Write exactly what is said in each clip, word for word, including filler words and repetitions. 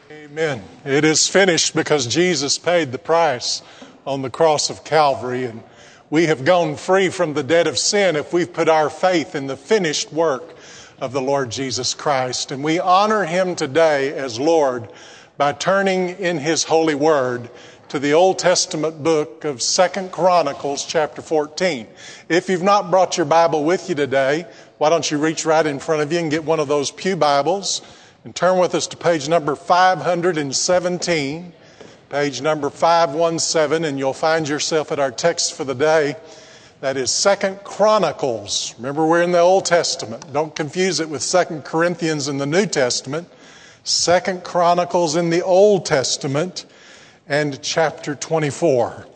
Amen. It is finished because Jesus paid the price on the cross of Calvary, and we have gone free from the debt of sin if we've put our faith in the finished work of the Lord Jesus Christ. And we honor Him today as Lord by turning in His holy word to the Old Testament book of Second Chronicles chapter fourteen. If you've not brought your Bible with you today, why don't you reach right in front of you and get one of those pew Bibles and turn with us to page number five hundred seventeen, page number five seventeen, and you'll find yourself at our text for the day. That is Second Chronicles. Remember, we're in the Old Testament. Don't confuse it with Second Corinthians in the New Testament. Second Chronicles in the Old Testament and chapter twenty-four.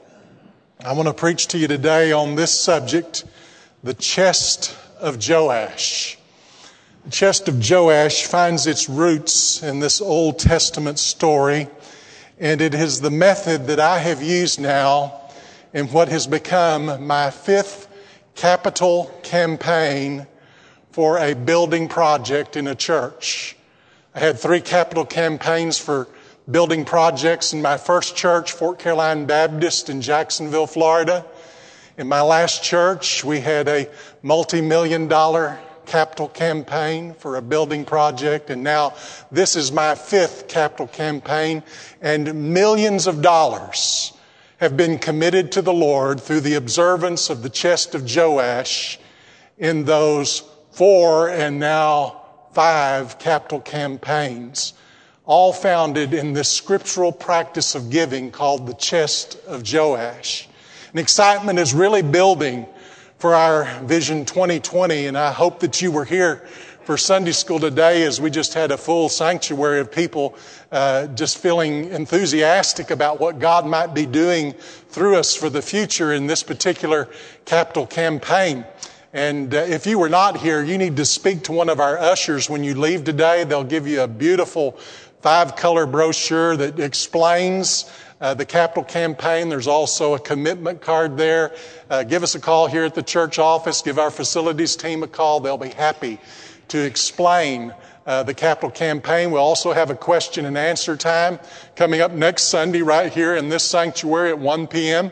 I want to preach to you today on this subject, the chest of Joash. The chest of Joash finds its roots in this Old Testament story, and it is the method that I have used now in what has become my fifth capital campaign for a building project in a church. I had three capital campaigns for building projects in my first church, Fort Caroline Baptist in Jacksonville, Florida. In my last church, we had a multi-million dollar capital campaign for a building project, and now this is my fifth capital campaign, and millions of dollars have been committed to the Lord through the observance of the chest of Joash in those four and now five capital campaigns, all founded in this scriptural practice of giving called the chest of Joash. And excitement is really building for our Vision twenty twenty, and I hope that you were here for Sunday school today as we just had a full sanctuary of people uh, just feeling enthusiastic about what God might be doing through us for the future in this particular capital campaign. And uh, if you were not here, you need to speak to one of our ushers when you leave today. They'll give you a beautiful five-color brochure that explains Uh, the capital campaign. There's also a commitment card there. Uh, give us a call here at the church office. Give our facilities team a call. They'll be happy to explain uh, the capital campaign. We'll also have a question and answer time coming up next Sunday right here in this sanctuary at one p.m.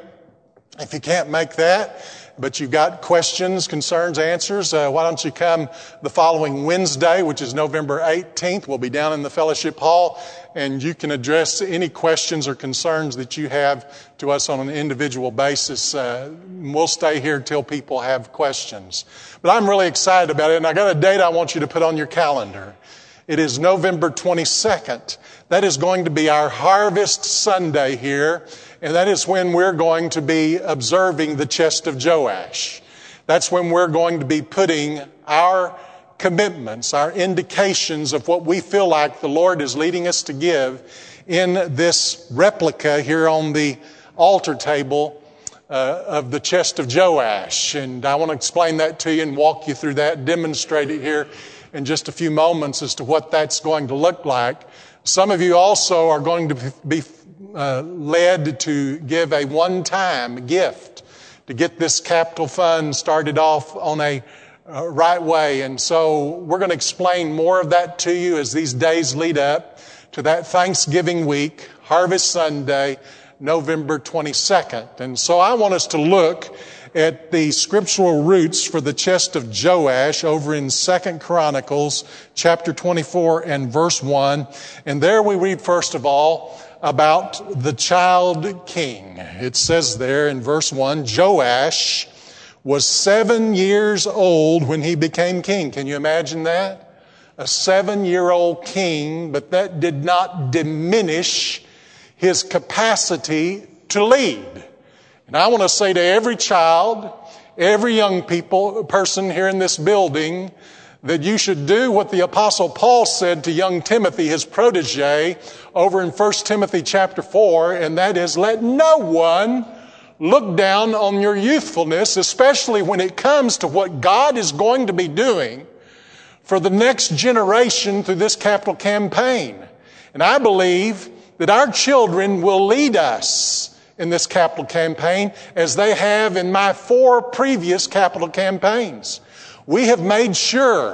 If you can't make that, but you've got questions, concerns, answers, uh, why don't you come the following Wednesday, which is November eighteenth. We'll be down in the fellowship hall, and you can address any questions or concerns that you have to us on an individual basis. Uh, we'll stay here till people have questions. But I'm really excited about it, and I got a date I want you to put on your calendar. It is November twenty-second. That is going to be our Harvest Sunday here, and that is when we're going to be observing the chest of Joash. That's when we're going to be putting our commitments, our indications of what we feel like the Lord is leading us to give in this replica here on the altar table uh, of the chest of Joash. And I want to explain that to you and walk you through that, demonstrate it here in just a few moments as to what that's going to look like. Some of you also are going to be uh, led to give a one-time gift to get this capital fund started off on a uh, right way. And so we're going to explain more of that to you as these days lead up to that Thanksgiving week, Harvest Sunday, November twenty-second. And so I want us to look at the scriptural roots for the chest of Joash over in Second Chronicles chapter twenty-four and verse one. And there we read first of all about the child king. It says there in verse one, Joash was seven years old when he became king. Can you imagine that? A seven-year-old king, but that did not diminish his capacity to lead. And I want to say to every child, every young people, person here in this building, that you should do what the Apostle Paul said to young Timothy, his protege, over in First Timothy chapter four, and that is, let no one look down on your youthfulness, especially when it comes to what God is going to be doing for the next generation through this capital campaign. And I believe that our children will lead us in this capital campaign as they have in my four previous capital campaigns. We have made sure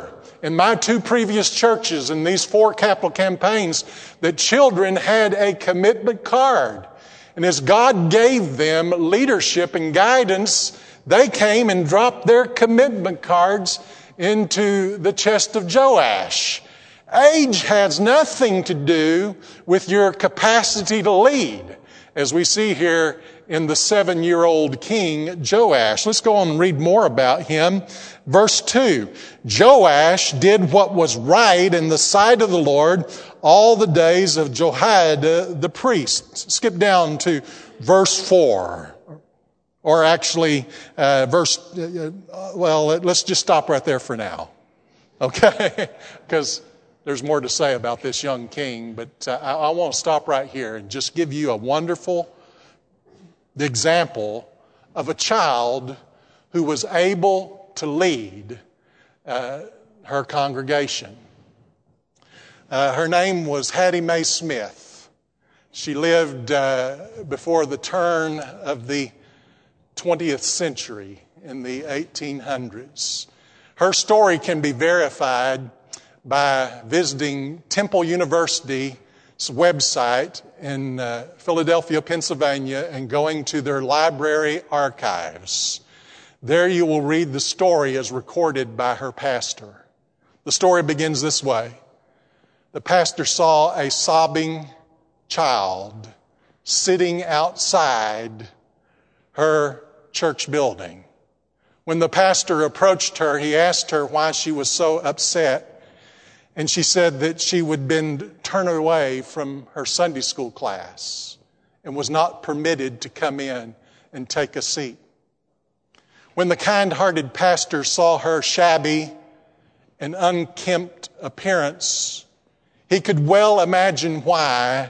in my two previous churches in these four capital campaigns that children had a commitment card. And as God gave them leadership and guidance, they came and dropped their commitment cards into the chest of Joash. Age has nothing to do with your capacity to lead, as we see here in the seven-year-old king Joash. Let's go on and read more about him. Verse two, Joash did what was right in the sight of the Lord all the days of Jehoiada the priest. Skip down to verse four. Or actually, uh, verse, uh, well, let's just stop right there for now. Okay? Because there's more to say about this young king, but uh, I, I want to stop right here and just give you a wonderful example of a child who was able to lead uh, her congregation. Uh, her name was Hattie Mae Smith. She lived uh, before the turn of the twentieth century in the eighteen hundreds. Her story can be verified by visiting Temple University's website in uh, Philadelphia, Pennsylvania, and going to their library archives. There you will read the story as recorded by her pastor. The story begins this way. The pastor saw a sobbing child sitting outside her church building. When the pastor approached her, he asked her why she was so upset. And she said that she would been turned away from her Sunday school class and was not permitted to come in and take a seat. When the kind-hearted pastor saw her shabby and unkempt appearance, he could well imagine why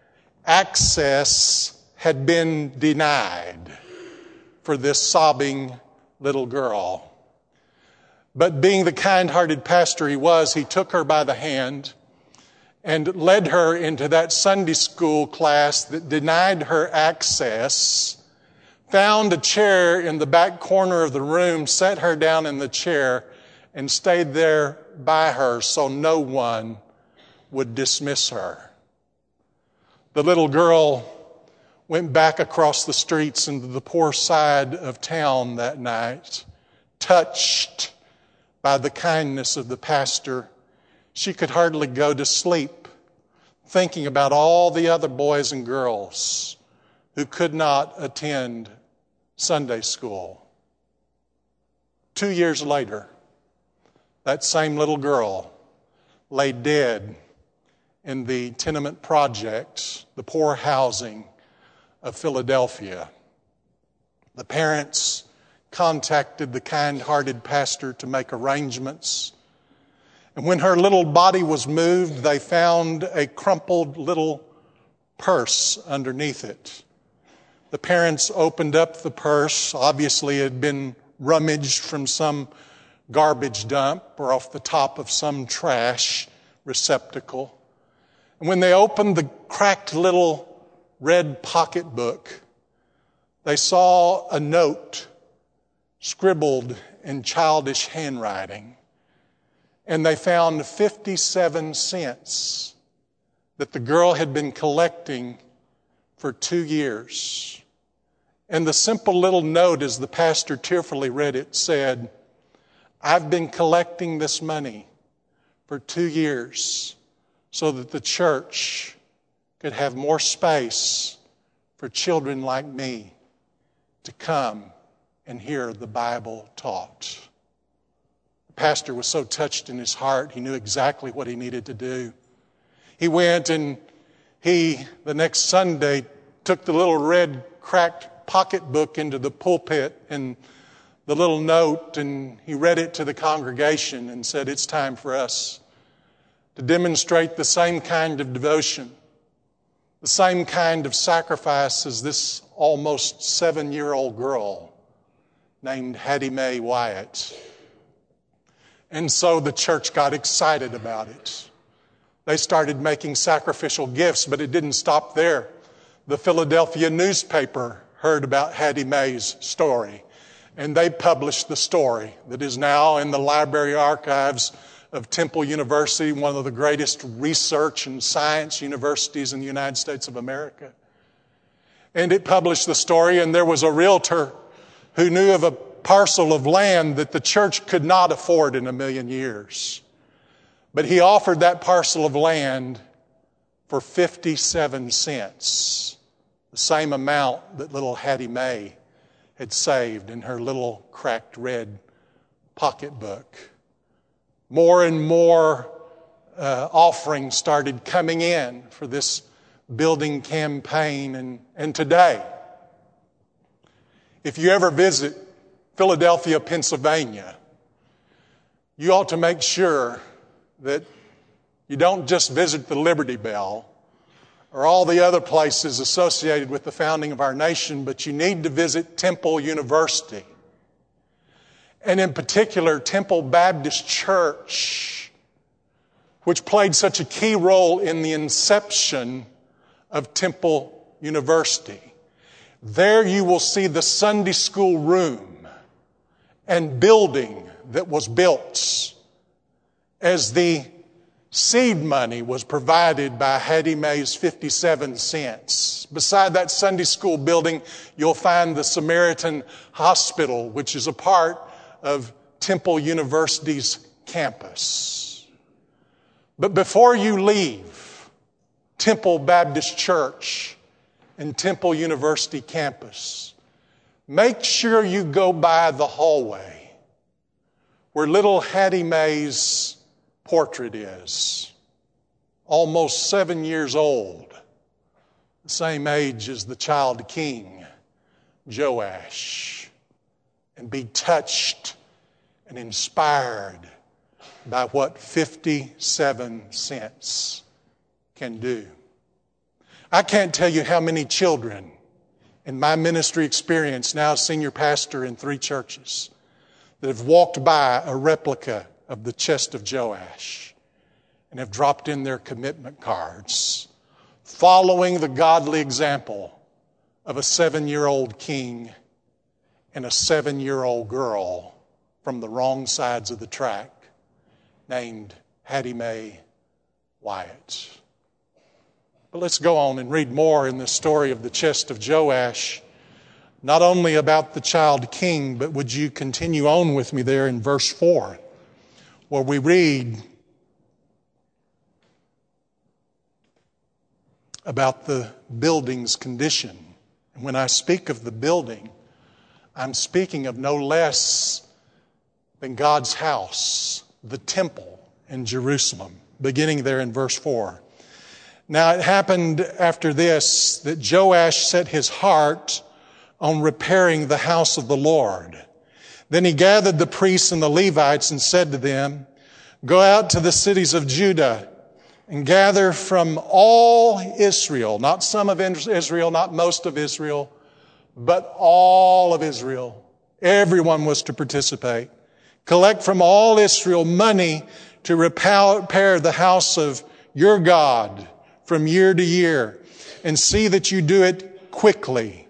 access had been denied for this sobbing little girl. But being the kind-hearted pastor he was, he took her by the hand and led her into that Sunday school class that denied her access, found a chair in the back corner of the room, set her down in the chair, and stayed there by her so no one would dismiss her. The little girl went back across the streets into the poor side of town that night, touched by the kindness of the pastor. She could hardly go to sleep, thinking about all the other boys and girls who could not attend Sunday school. Two years later, that same little girl lay dead in the tenement projects, the poor housing of Philadelphia. The parents contacted the kind-hearted pastor to make arrangements. And when her little body was moved, they found a crumpled little purse underneath it. The parents opened up the purse. Obviously, it had been rummaged from some garbage dump or off the top of some trash receptacle. And when they opened the cracked little red pocketbook, they saw a note scribbled in childish handwriting. And they found fifty-seven cents that the girl had been collecting for two years. And the simple little note, as the pastor tearfully read it, said, "I've been collecting this money for two years so that the church could have more space for children like me to come and hear the Bible taught." The pastor was so touched in his heart, he knew exactly what he needed to do. He went and he, the next Sunday, took the little red cracked pocketbook into the pulpit and the little note, and he read it to the congregation and said, "It's time for us to demonstrate the same kind of devotion, the same kind of sacrifice as this almost seven-year-old girl named Hattie Mae Wyatt." And so the church got excited about it. They started making sacrificial gifts, but it didn't stop there. The Philadelphia newspaper heard about Hattie Mae's story, and they published the story that is now in the library archives of Temple University, one of the greatest research and science universities in the United States of America. And it published the story, and there was a realtor who knew of a parcel of land that the church could not afford in a million years. But he offered that parcel of land for fifty-seven cents, the same amount that little Hattie Mae had saved in her little cracked red pocketbook. More and more uh, offerings started coming in for this building campaign. And, and today, if you ever visit Philadelphia, Pennsylvania, you ought to make sure that you don't just visit the Liberty Bell or all the other places associated with the founding of our nation, but you need to visit Temple University. And in particular, Temple Baptist Church, which played such a key role in the inception of Temple University. There you will see the Sunday school room and building that was built as the seed money was provided by Hattie Mae's fifty-seven cents. Beside that Sunday school building, you'll find the Samaritan Hospital, which is a part of Temple University's campus. But before you leave Temple Baptist Church and Temple University campus, make sure you go by the hallway where little Hattie Mae's portrait is. Almost seven years old, the same age as the child king, Joash. And be touched and inspired by what fifty-seven cents can do. I can't tell you how many children in my ministry experience, now senior pastor in three churches, that have walked by a replica of the chest of Joash and have dropped in their commitment cards, following the godly example of a seven-year-old king and a seven-year-old girl from the wrong sides of the track named Hattie Mae Wyatt. But let's go on and read more in the story of the chest of Joash, not only about the child king, but would you continue on with me there in verse four, where we read about the building's condition. And when I speak of the building, I'm speaking of no less than God's house, the temple in Jerusalem, beginning there in verse four. Now it happened after this that Joash set his heart on repairing the house of the Lord. Then he gathered the priests and the Levites and said to them, "Go out to the cities of Judah and gather from all Israel," not some of Israel, not most of Israel, but all of Israel. Everyone was to participate. "Collect from all Israel money to repair the house of your God from year to year, and see that you do it quickly."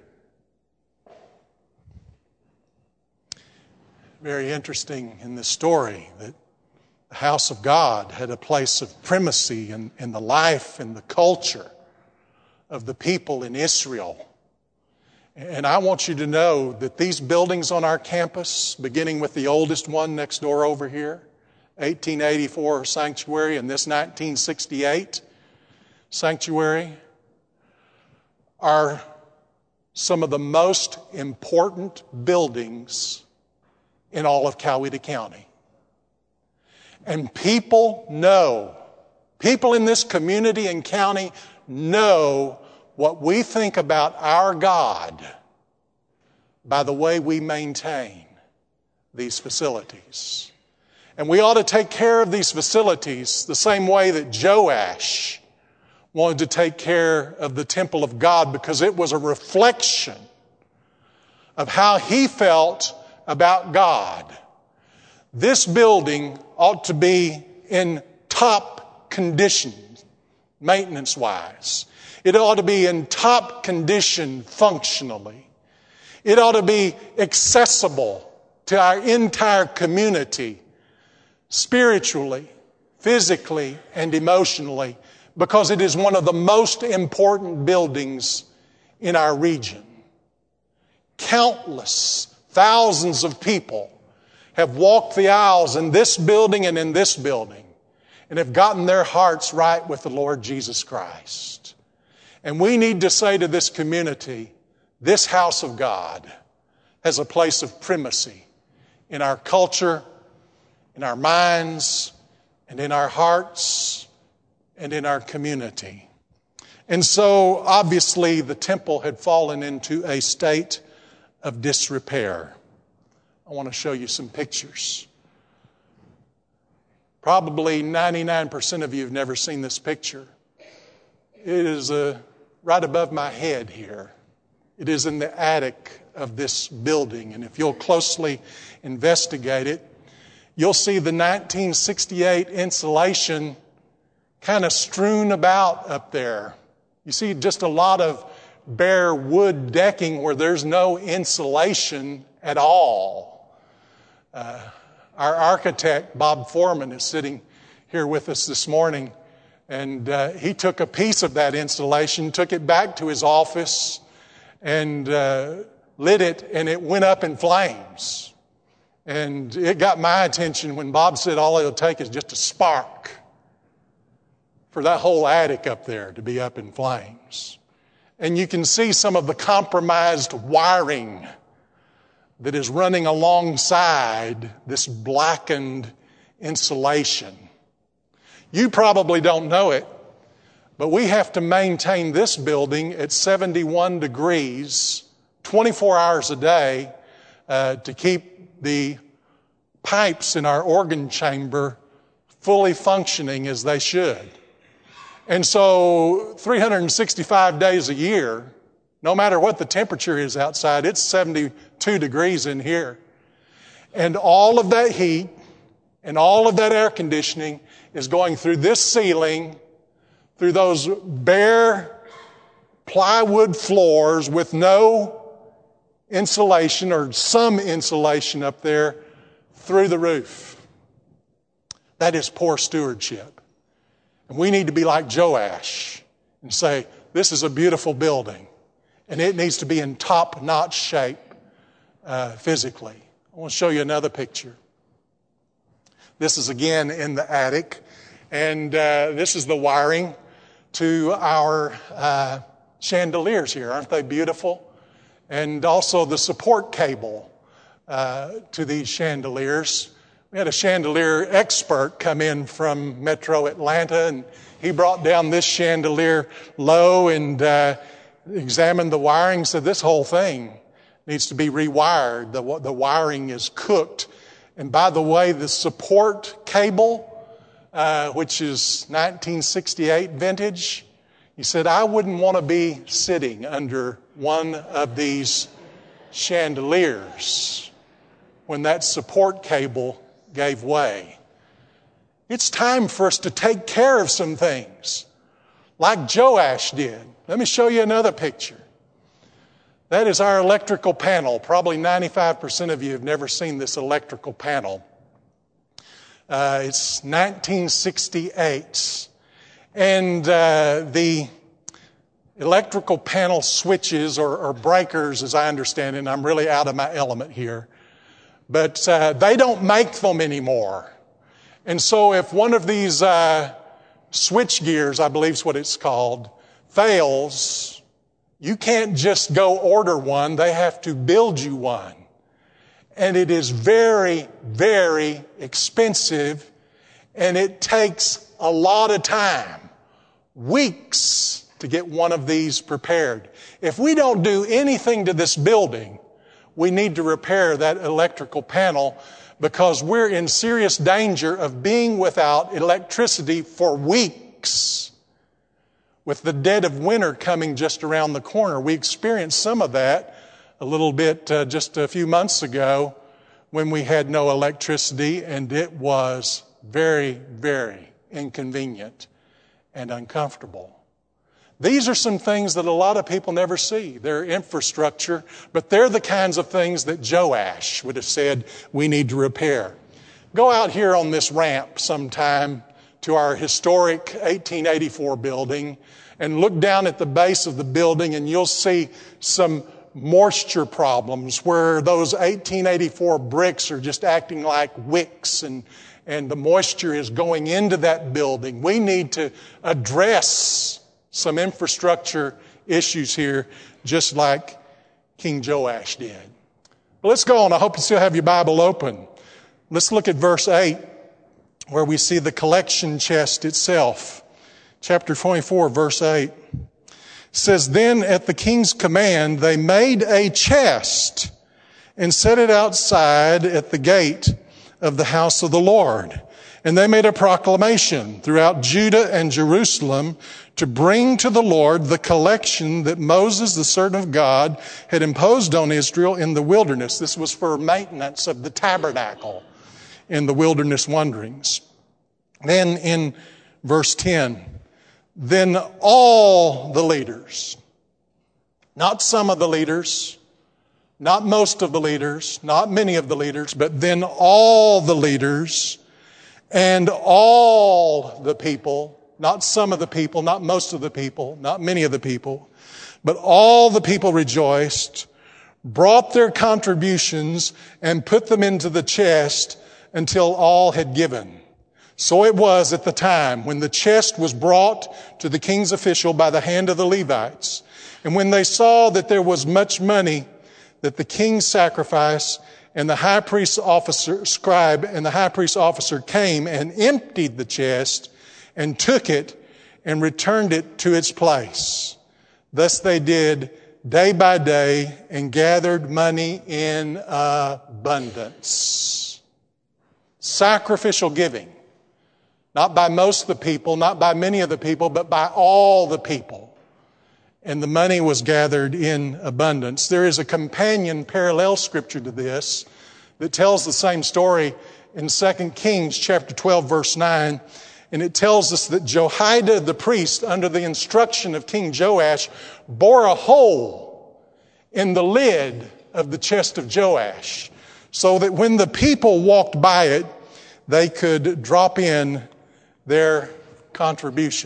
Very interesting in this story that the house of God had a place of primacy in, in the life and the culture of the people in Israel. And I want you to know that these buildings on our campus, beginning with the oldest one next door over here, eighteen eighty-four sanctuary, and this nineteen sixty-eight sanctuary, are some of the most important buildings in all of Coweta County. And people know, people in this community and county know what we think about our God by the way we maintain these facilities. And we ought to take care of these facilities the same way that Joash wanted to take care of the temple of God, because it was a reflection of how he felt about God. This building ought to be in top condition, maintenance-wise. It ought to be in top condition functionally. It ought to be accessible to our entire community spiritually, physically, and emotionally, because it is one of the most important buildings in our region. Countless, thousands of people have walked the aisles in this building and in this building and have gotten their hearts right with the Lord Jesus Christ. And we need to say to this community, this house of God has a place of primacy in our culture, in our minds, and in our hearts, and in our community. And so, obviously, the temple had fallen into a state of disrepair. I want to show you some pictures. Probably ninety-nine percent of you have never seen this picture. It is uh, right above my head here. It is in the attic of this building. And if you'll closely investigate it, you'll see the nineteen sixty-eight insulation kind of strewn about up there. You see just a lot of bare wood decking where there's no insulation at all. Uh, our architect, Bob Foreman, is sitting here with us this morning, and uh, he took a piece of that insulation, took it back to his office, and uh, lit it, and it went up in flames. And it got my attention when Bob said all it'll take is just a spark for that whole attic up there to be up in flames. And you can see some of the compromised wiring that is running alongside this blackened insulation. You probably don't know it, but we have to maintain this building at seventy-one degrees, twenty-four hours a day, uh, to keep the pipes in our organ chamber fully functioning as they should. And so three hundred sixty-five days a year, no matter what the temperature is outside, it's seventy-two degrees in here. And all of that heat and all of that air conditioning is going through this ceiling, through those bare plywood floors with no insulation or some insulation up there through the roof. That is poor stewardship. And we need to be like Joash and say, this is a beautiful building, and it needs to be in top-notch shape uh, physically. I want to show you another picture. This is again in the attic, and uh, this is the wiring to our uh, chandeliers here. Aren't they beautiful? And also the support cable uh, to these chandeliers. We had a chandelier expert come in from Metro Atlanta, and he brought down this chandelier low and uh, examined the wiring, said this whole thing needs to be rewired. The, the wiring is cooked. And by the way, the support cable, uh, which is nineteen sixty-eight vintage, he said, I wouldn't want to be sitting under one of these chandeliers when that support cable gave way. It's time for us to take care of some things, like Joash did. Let me show you another picture. That is our electrical panel. Probably ninety-five percent of you have never seen this electrical panel. Uh, it's nineteen sixty-eight. And uh, the electrical panel switches or, or breakers, as I understand it, and I'm really out of my element here, but uh, they don't make them anymore. And so if one of these uh, switch gears, I believe is what it's called, fails, you can't just go order one. They have to build you one. And it is very, very expensive, and it takes a lot of time, weeks, to get one of these prepared. If we don't do anything to this building, we need to repair that electrical panel, because we're in serious danger of being without electricity for weeks. With the dead of winter coming just around the corner, we experienced some of that a little bit uh, just a few months ago when we had no electricity, and it was very, very inconvenient and uncomfortable. These are some things that a lot of people never see. They're infrastructure, but they're the kinds of things that Joash would have said we need to repair. Go out here on this ramp sometime to our historic eighteen eighty-four building and look down at the base of the building, and you'll see some moisture problems where those eighteen eighty-four bricks are just acting like wicks, and, and the moisture is going into that building. We need to address some infrastructure issues here, just like King Joash did. But let's go on. I hope you still have your Bible open. Let's look at verse eight, where we see the collection chest itself. Chapter twenty-four, verse eight. It says, "Then at the king's command, they made a chest and set it outside at the gate of the house of the Lord. And they made a proclamation throughout Judah and Jerusalem to bring to the Lord the collection that Moses, the servant of God, had imposed on Israel in the wilderness." This was for maintenance of the tabernacle in the wilderness wanderings. Then in verse ten, "Then all the leaders," not some of the leaders, not most of the leaders, not many of the leaders, but then all the leaders and all the people, not some of the people, not most of the people, not many of the people, but all the people rejoiced, brought their contributions, and put them into the chest until all had given. So it was at the time when the chest was brought to the king's official by the hand of the Levites. And when they saw that there was much money, that the king's sacrifice and the high priest's officer, scribe and the high priest's officer came and emptied the chest and took it and returned it to its place. Thus they did day by day and gathered money in abundance. Sacrificial giving. Not by most of the people, not by many of the people, but by all the people. And the money was gathered in abundance. There is a companion parallel scripture to this that tells the same story in Second Kings chapter twelve, verse nine. And it tells us that Jehoiada the priest, under the instruction of King Joash, bore a hole in the lid of the chest of Joash, so that when the people walked by it, they could drop in their contribution.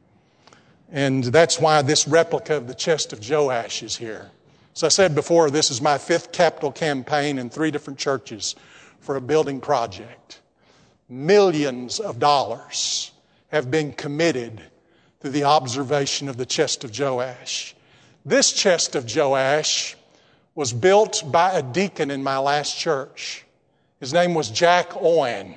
And that's why this replica of the chest of Joash is here. As I said before, this is my fifth capital campaign in three different churches for a building project. Millions of dollars have been committed through the observation of the chest of Joash. This chest of Joash was built by a deacon in my last church. His name was Jack Owen.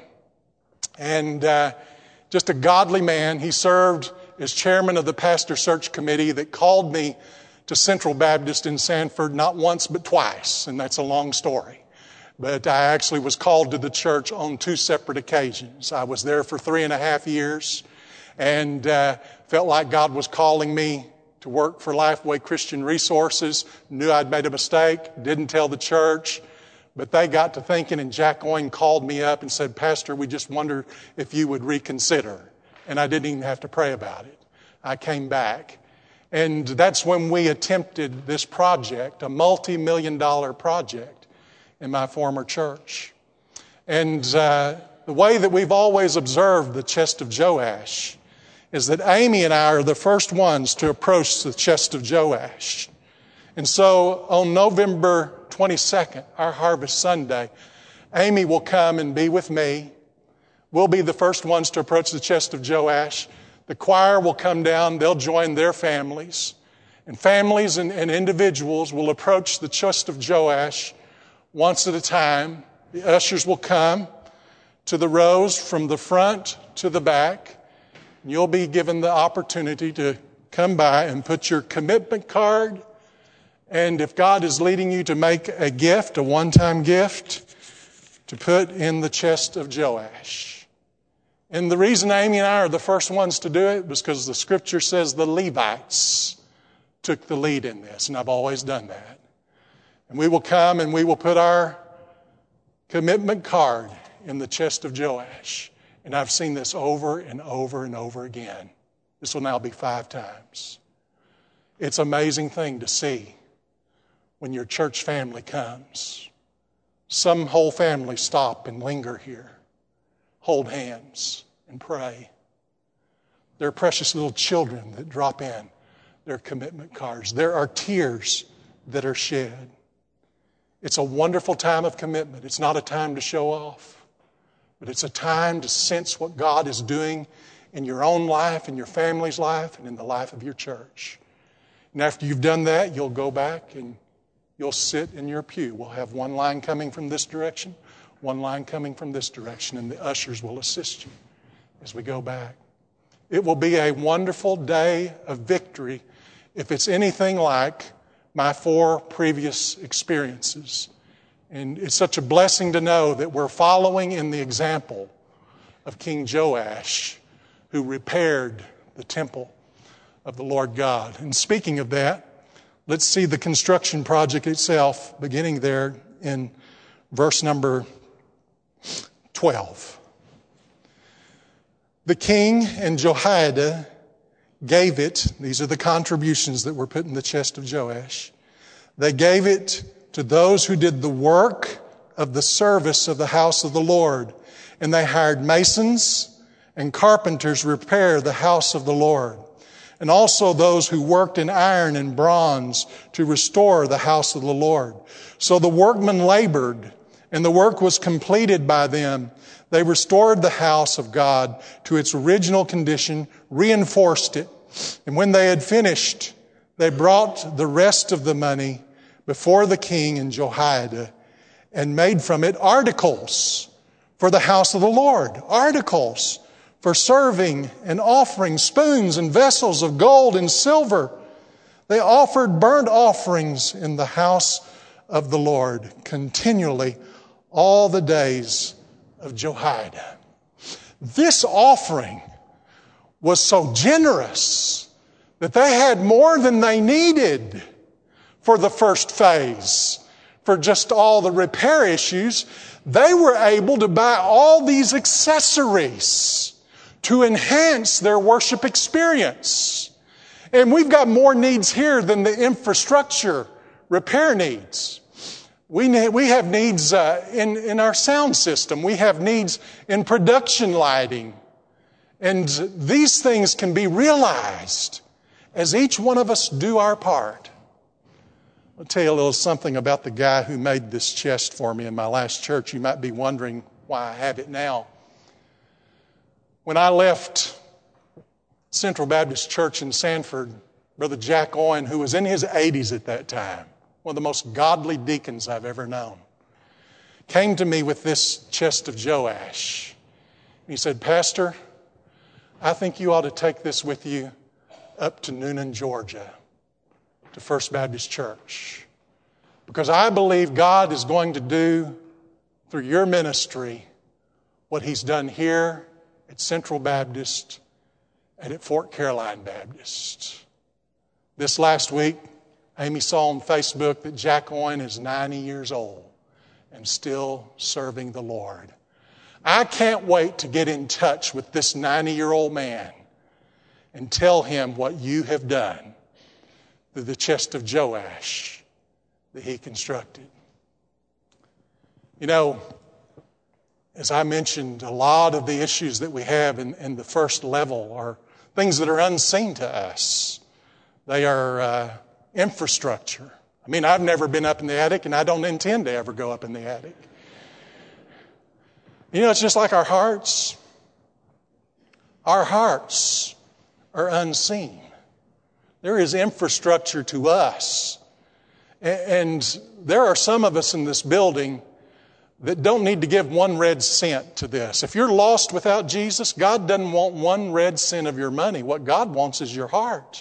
And uh, just a godly man. He served as chairman of the pastor search committee that called me to Central Baptist in Sanford not once but twice. And that's a long story. But I actually was called to the church on two separate occasions. I was there for three and a half years and uh, felt like God was calling me to work for Lifeway Christian Resources. Knew I'd made a mistake, didn't tell the church. But they got to thinking, and Jack Owen called me up and said, "Pastor, we just wonder if you would reconsider." And I didn't even have to pray about it. I came back. And that's when we attempted this project, a multi-million dollar project in my former church. And uh, the way that we've always observed the chest of Joash is that Amy and I are the first ones to approach the chest of Joash. And so on November twenty-second, our Harvest Sunday, Amy will come and be with me. We'll be the first ones to approach the chest of Joash. The choir will come down. They'll join their families. And families and, and individuals will approach the chest of Joash once at a time. The ushers will come to the rows from the front to the back. And you'll be given the opportunity to come by and put your commitment card. And if God is leading you to make a gift, a one-time gift, to put in the chest of Joash. And the reason Amy and I are the first ones to do it was because the scripture says the Levites took the lead in this, and I've always done that. And we will come and we will put our commitment card in the chest of Joash. And I've seen this over and over and over again. This will now be five times. It's an amazing thing to see when your church family comes. Some whole families stop and linger here. hold hands and pray. There are precious little children that drop in their commitment cards. There are tears that are shed. It's a wonderful time of commitment. It's not a time to show off, but it's a time to sense what God is doing in your own life, in your family's life, and in the life of your church. And after you've done that, you'll go back and you'll sit in your pew. We'll have one line coming from this direction, one line coming from this direction, and the ushers will assist you as we go back. It will be a wonderful day of victory if it's anything like my four previous experiences. And it's such a blessing to know that we're following in the example of King Joash, who repaired the temple of the Lord God. And speaking of that, let's see the construction project itself, beginning there in verse number twelve. The king and Jehoiada gave it, these are the contributions that were put in the chest of Joash. They gave it to those who did the work of the service of the house of the Lord. And they hired masons and carpenters to repair the house of the Lord. And also those who worked in iron and bronze to restore the house of the Lord. So the workmen labored, and the work was completed by them. They restored the house of God to its original condition, reinforced it. And when they had finished, they brought the rest of the money before the king and Jehoiada and made from it articles for the house of the Lord. Articles for serving and offering, spoons and vessels of gold and silver. They offered burnt offerings in the house of the Lord continually all the days of Jehoiada. This offering was so generous that they had more than they needed for the first phase. For just all the repair issues, they were able to buy all these accessories to enhance their worship experience. And we've got more needs here than the infrastructure repair needs. We need, we have needs uh, in, in our sound system. We have needs in production lighting. And these things can be realized as each one of us do our part. I'll tell you a little something about the guy who made this chest for me in my last church. You might be wondering why I have it now. When I left Central Baptist Church in Sanford, Brother Jack Owen, who was in his eighties at that time, one of the most godly deacons I've ever known, came to me with this chest of Joash. He said, "Pastor, I think you ought to take this with you up to Noonan, Georgia, to First Baptist Church. Because I believe God is going to do through your ministry what He's done here at Central Baptist and at Fort Caroline Baptist." This last week, Amy saw on Facebook that Jack Owen is ninety years old and still serving the Lord. I can't wait to get in touch with this ninety-year-old man and tell him what you have done through the chest of Joash that he constructed. You know, as I mentioned, a lot of the issues that we have in, in the first level are things that are unseen to us. They are uh, infrastructure. I mean, I've never been up in the attic, and I don't intend to ever go up in the attic. You know, it's just like our hearts. Our hearts are unseen. There is infrastructure to us. And there are some of us in this building that don't need to give one red cent to this. If you're lost without Jesus, God doesn't want one red cent of your money. What God wants is your heart.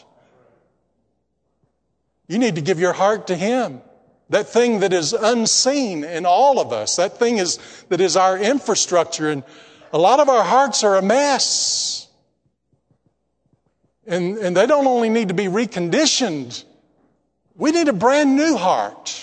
You need to give your heart to Him. That thing that is unseen in all of us. That thing is that is our infrastructure. And a lot of our hearts are a mess. And, and they don't only need to be reconditioned. We need a brand new heart.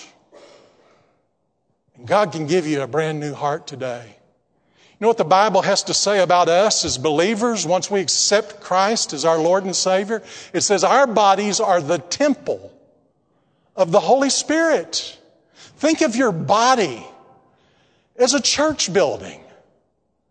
And God can give you a brand new heart today. You know what the Bible has to say about us as believers once we accept Christ as our Lord and Savior? It says our bodies are the temple of the Holy Spirit. Think of your body as a church building.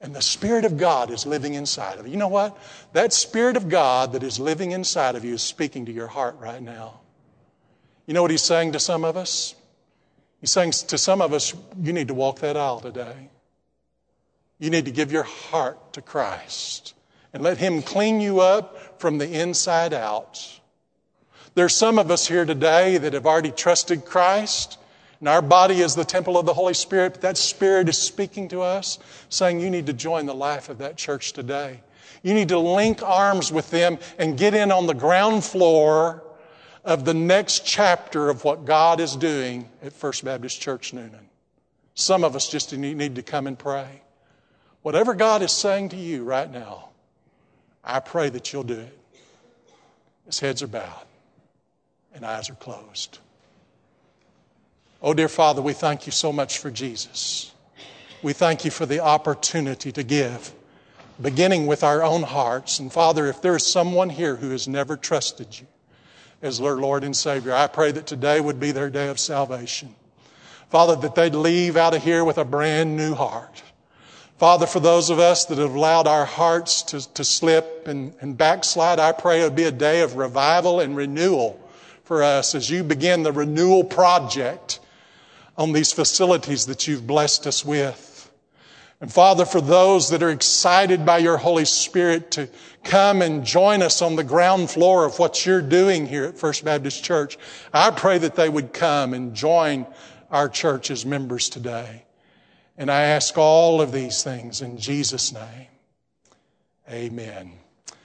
And the Spirit of God is living inside of you. You know what? That Spirit of God that is living inside of you is speaking to your heart right now. You know what He's saying to some of us? He's saying to some of us, you need to walk that aisle today. You need to give your heart to Christ and let Him clean you up from the inside out. There's some of us here today that have already trusted Christ, and our body is the temple of the Holy Spirit, but that Spirit is speaking to us, saying you need to join the life of that church today. You need to link arms with them and get in on the ground floor of the next chapter of what God is doing at First Baptist Church Newnan. Some of us just need to come and pray. Whatever God is saying to you right now, I pray that you'll do it. His heads are bowed and eyes are closed. Oh, dear Father, we thank you so much for Jesus. We thank you for the opportunity to give, beginning with our own hearts. And Father, if there is someone here who has never trusted you as their Lord and Savior, I pray that today would be their day of salvation. Father, that they'd leave out of here with a brand new heart. Father, for those of us that have allowed our hearts to, to slip and, and backslide, I pray it would be a day of revival and renewal for us as you begin the renewal project on these facilities that you've blessed us with. And Father, for those that are excited by your Holy Spirit to come and join us on the ground floor of what you're doing here at First Baptist Church, I pray that they would come and join our church as members today. And I ask all of these things in Jesus' name. Amen.